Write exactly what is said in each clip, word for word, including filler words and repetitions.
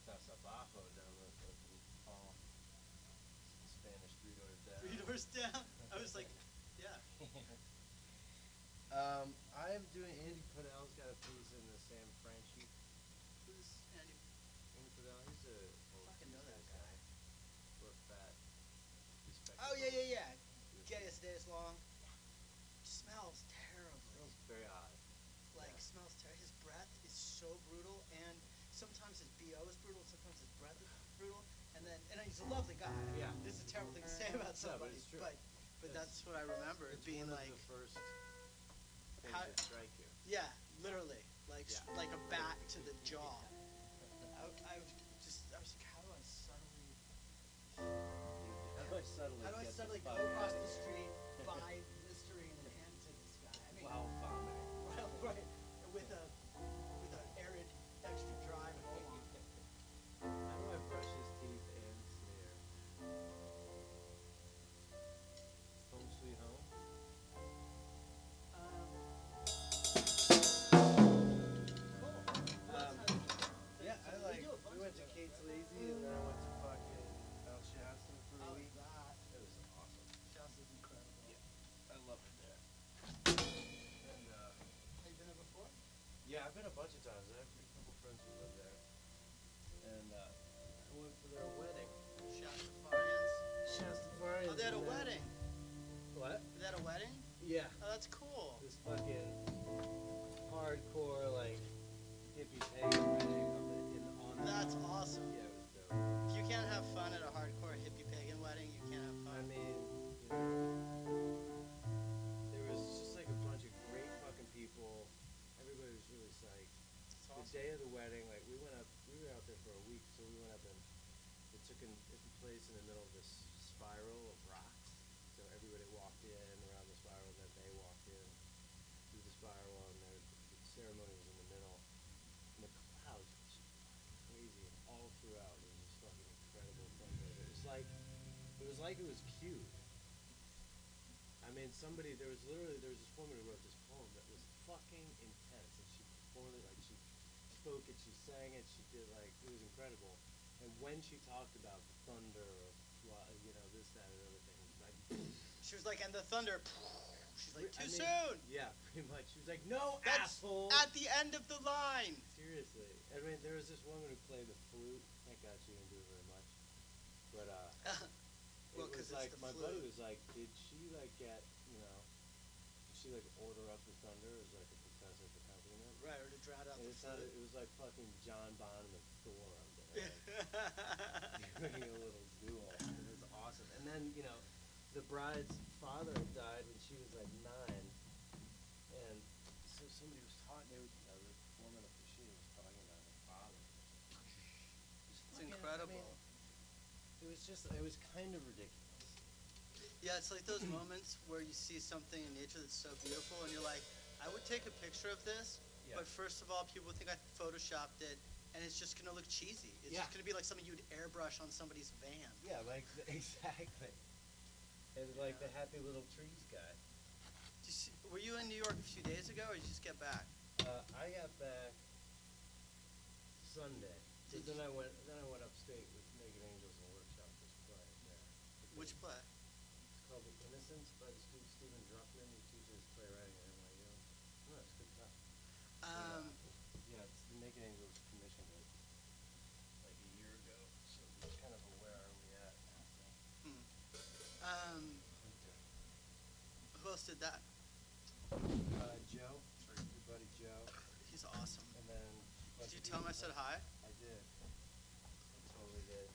Casa Bajo down the fucking hall. Spanish three doors down. Three doors down? I was like, yeah. um, I'm doing, Andy Pudel's got a piece in the San Franchi. Who's Andy? Andy Pudel, he's a old Fucking know that guy. guy. Short, fat, Oh, yeah, yeah, yeah. Gayest days long. Smells terribly. Smells very odd. Like, yeah. smells terrible. His breath is so brutal, and sometimes his B O is brutal, sometimes his breath is brutal, and then, and he's a lovely guy. Yeah. This is a terrible thing to say about somebody, no, but, but, but that's what I remember, it it's being one like, of the first things how, that strike you. yeah, literally, like, Yeah. like a bat to the jaw. I, I just, I was like, how do I subtly, How do I subtly, how do I get subtly the go fuck across out the of here? street, buy Listerine and hand to this guy? I mean, While vomiting. well, right, with a, with an arid, extra dry roll on. How do I brush his teeth and smear? Home sweet home? Um, cool. Um, yeah, I like, do a we bunch went of to those, Kate's right? Lazy and then I went to fucking El Shasta for a How week. is that? It was awesome. Shasta's incredible. Yeah, I love it there. And, uh, Have you been there before? yeah, I've been a bunch of times. I have a couple friends who live there. And, uh, I went for their wedding. Shastafarians. Shastafarians. Oh, they had a and then- wedding. What? They had a wedding? Yeah. Oh, that's cool. This fucking hardcore, like, hippie pagan wedding of the, in, on the That's mountain. awesome. Yeah, it was dope. If you can't have fun at a hardcore hippie pagan wedding, you can't have fun. I mean, you know, there was just like a bunch of great fucking people. Everybody was really psyched. It's The awesome. day of the wedding, like, we went up, we were out there for a week, so we went up and it took in, it took place in the middle of this spiral of rocks. So everybody walked in around the spiral, and then they walked in through the spiral, and there, the ceremony was in the middle. And the clouds were just fucking crazy, and all throughout there was this fucking incredible thunder. It was like, it was like it was cued. I mean, somebody, there was literally, there was this woman who wrote this poem that was fucking intense, and she performed it, like, she spoke it, she sang it, she did, like, it was incredible. And when she talked about the thunder, or, fly- you know, this, that, or the other thing, it was like, She was like, and the thunder. She's like, I too mean, soon. Yeah, pretty much. She was like, no, That's asshole. at the end of the line. Seriously. I mean, there was this woman who played the flute. Thank God she didn't do it very much. But, uh, Well, it 'cause was it's like, the my flute. buddy was like, did she, like, get, you know, did she, like, order up the thunder as, like, a professor for accompaniment? Right, or to drown out And the it sounded, flute. it was like fucking John Bonham and Thor up there. Like, doing a little duel. It was awesome. And then, you know, the bride's father died when she was like nine, and so somebody was talking. They were, you know, the woman officiating was talking about her father. It's Fucking- incredible. I mean, it was just, it was kind of ridiculous. Yeah, it's like those moments where you see something in nature that's so beautiful, and you're like, I would take a picture of this, Yeah. but first of all, people would think I photoshopped it, and it's just gonna look cheesy. It's Yeah. just gonna be like something you'd airbrush on somebody's van. Yeah, like exactly. And like the Yeah. happy little trees guy. Did you see, were you in New York a few days ago, or did you just get back? Uh, I got back Sunday. So Did then you- I went. Then I went upstate with Naked Angels and workshopped this play there. Which play? It's called The Innocents by this dude Stephen Druckmann, who teaches playwriting at N Y U. No, it's good stuff. Um, Yeah, it's the Naked Angels commissioned it like a year ago, so it's kind of a where are we at kind of thing. hmm. um, who else did that? Uh, Joe, our good buddy Joe, He's awesome. and then. Did you tell him I said hi? I did. I totally did.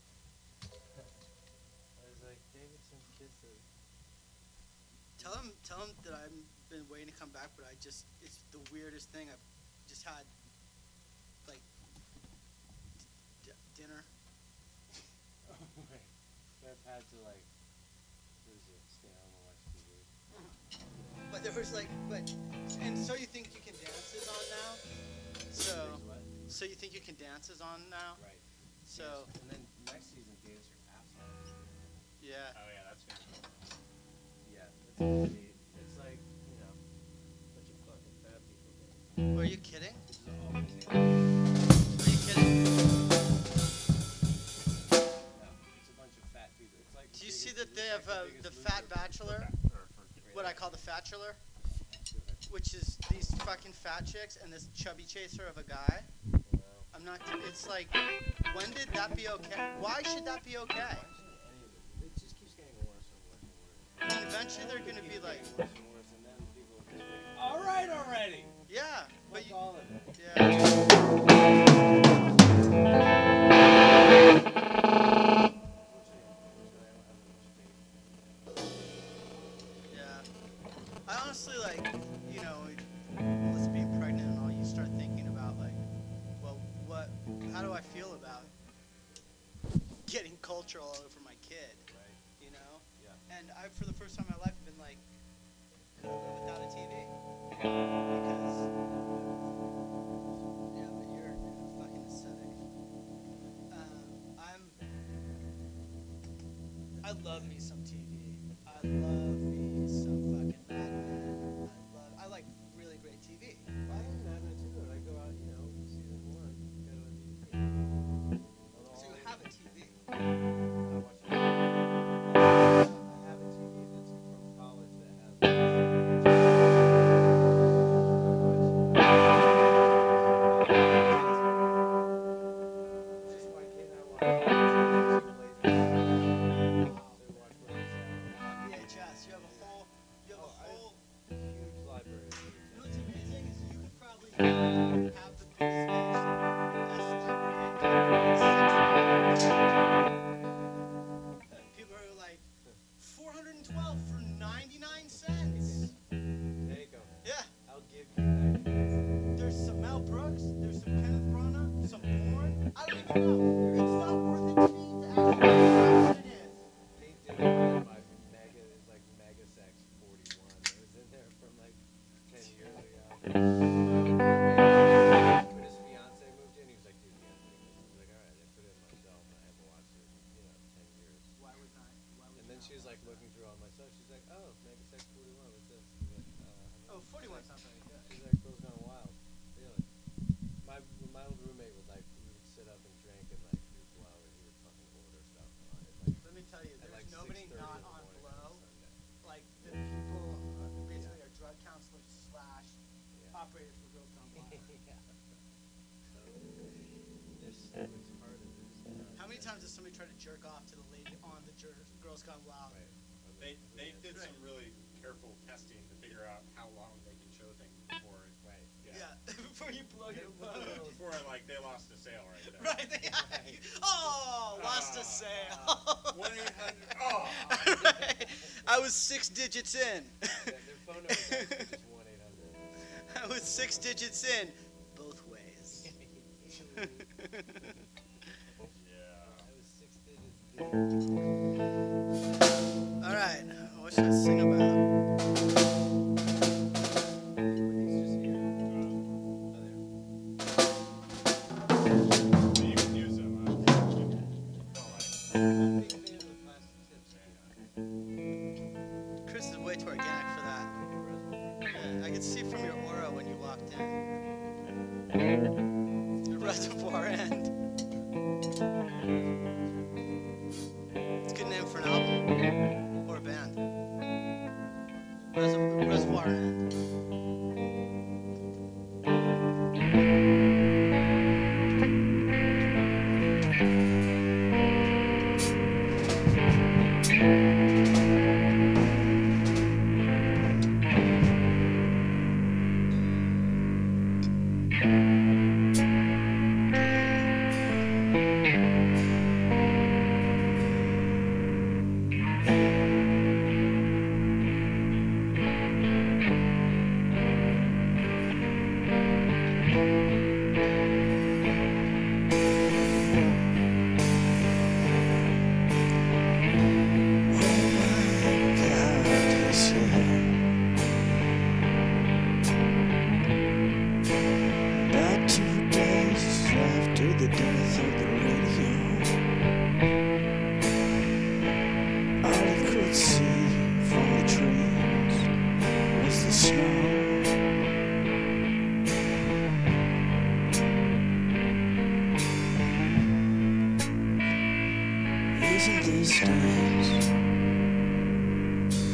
I was like, Davidson kisses. Tell him, tell him that I've been waiting to come back, but I just, it's the weirdest thing. I've just had, like, d- dinner. Oh my. I've had to like, what is it, stay home and watch T V. But there was like, but, and So You Think You Can Dance is on now? So, There's what? So You Think You Can Dance is on now? Right. So, Dance- and then next season, Dance Your Ass Off. yeah. Oh yeah, that's gonna be. Yeah, it's gonna be, it's like, you know, a bunch of fucking fat people dancing. Are you kidding? This is all gonna be. Are you kidding? Bachelor, Fa- or for kid- what I call the Fatchular, which is these fucking fat chicks and this chubby chaser of a guy. Wow. I'm not. It's like, when did that be okay? Why should that be okay? Why should any of it? It just keeps getting worse and worse and worse. I mean, eventually they're gonna be Keeps like, getting worse and worse, and then people will just be, All right already. yeah, but what's you, all of it? yeah. Yeah. I honestly, like, you know, let's being pregnant and all, you start thinking about, like, well, what, how do I feel about getting culture all over my kid, Right. you know? Yeah. And I, for the first time in my life, have been like, could I live without a T V? Because, yeah, but you're a fucking aesthetic. Um, I'm, I love me some T V. I love me some fucking Mad Men. I love, I like really great T V. Well, I like Mad Men too, but I go out, you know, season one, go to a D V D. So you have a T V. I watch it. I have a T V that's from college that has. It's just why can't I watch it? So watch Royal V H S. You have a whole, you have a Oh, I- whole. Huge library. of You know V H S. what's amazing is you could probably have the biggest best library in six. People are like, four hundred twelve for ninety-nine cents. There you go. Yeah. I'll give you that. There's some Mel Brooks, there's some Kenneth Branagh, some Bourne. I don't even know. It's not worth it to me to actually know what it is. They did it in my mega, it's like Mega Sex forty-one. It was in there from like ten years ago. When his fiance moved in, he was like, dude, you gotta take this. I was like, alright, I put it in my shelf and I haven't watched it in, you know, ten years. Why would not? Why would And then she was like looking through all my stuff. She's like, oh, Mega Sex forty-one, what's this? I was like, uh, Oh, forty-one sounds very good. she's like, Girls Gone Wild. Really? My my old roommate would like, we would sit up and drink and like do blow and he would fucking order stuff on it. Like, Let me tell you, at there's like nobody six thirty not in the on morning blow. on Sunday. Like the people uh, who basically are drug counselors slash Yeah. operators for Girls Gone Wild. Yeah. So, there's so it's hard to do stuff. How many times does somebody try to jerk off to the lady on the jer- Girls Gone Wild? Right. They they did Right. some really careful testing to figure out how long they can show things before it. Right. Yeah, before you blow your load. Before like they lost a sale right there. Right, they oh, lost a Ah. sale. One eight hundred. Oh. Right. I was six digits in. Yeah, their phone number is actually just one eight hundred. I was six digits in, both ways. Yeah. I was six digits. All right, what should I sing about? He's just here. So you can use them. Uh, all right. I'm a big fan of the plastic tips. Chris is way too organic for that. Yeah, I could see from your aura when you walked in. The reservoir end. It's a good name for an album or a band. Reserv- reservoir end. About two days after the death of the radio, all he could see from the trees was the snow. Isn't this nice?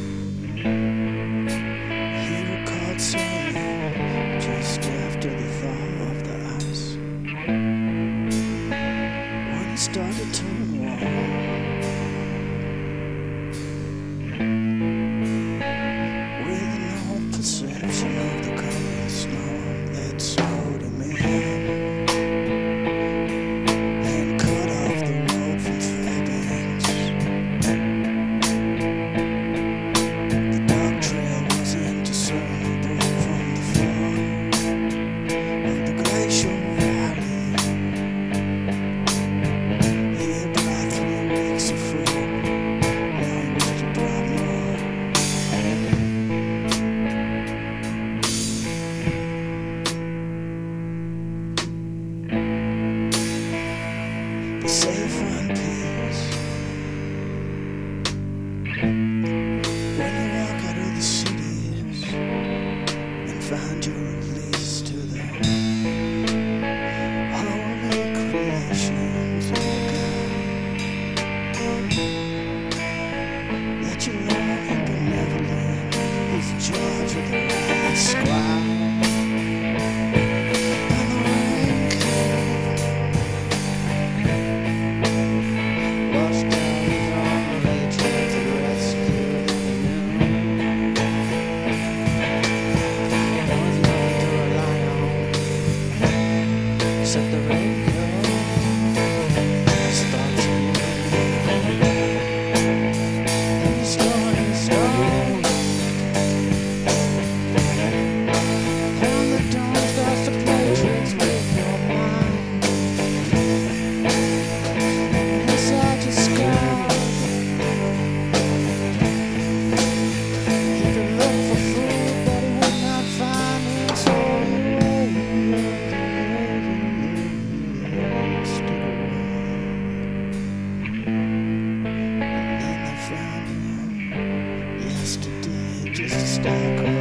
just a stack of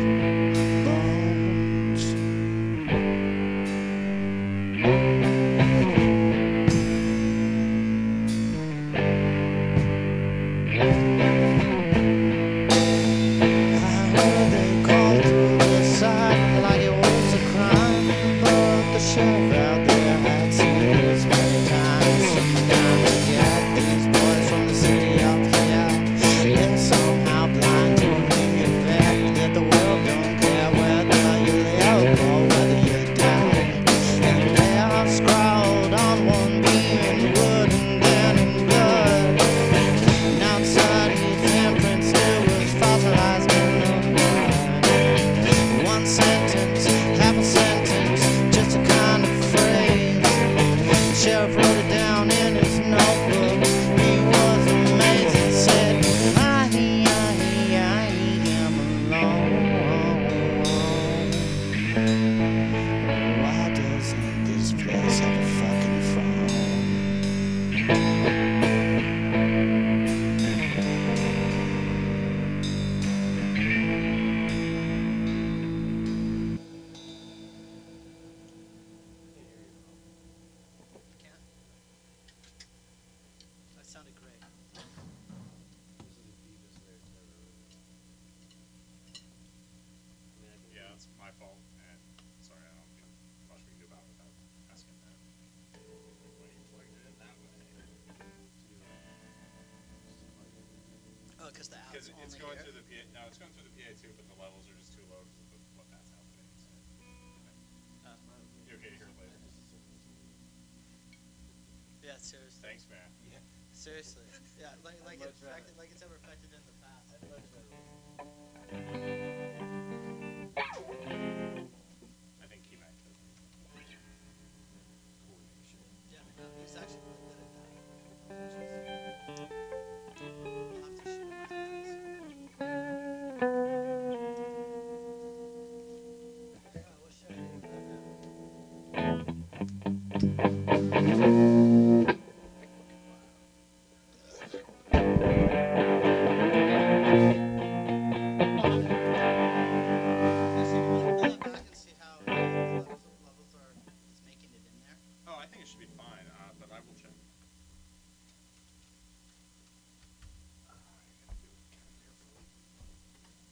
bones. I heard they called to the side like it was a crime, but the sheriff out there had seen us many times. Sometimes we get these boys from the city up here. They're somehow blind to the fact that the world don't care whether you live or whether you die. And they are scrawled on one beam in wood and then in blood. And outside his handprints still was fossilized in the mud. One sentence, half a sentence, just a kind of phrase. The sheriff wrote it down in his notebook. He was amazed and said, I, I, I am alone. Why doesn't this place have a fucking phone? Can't. That sounded great. Yeah, that's my fault, and sorry, I don't think much we can do about it without asking that. When you plugged it in that way. Oh, because the Because out's it's only going here. through the P A, no, it's going through the P A too, but the levels are just too low because of what that's happening. So. Oh. You okay to hear it later? Yeah, seriously. Thanks, man. Seriously. Yeah, like like much it affected, rather- like it's ever affected in the past. I think he might have. Yeah, no, he's actually really good at that. I'll have to shoot him my eyes. Yeah, what should I do about that?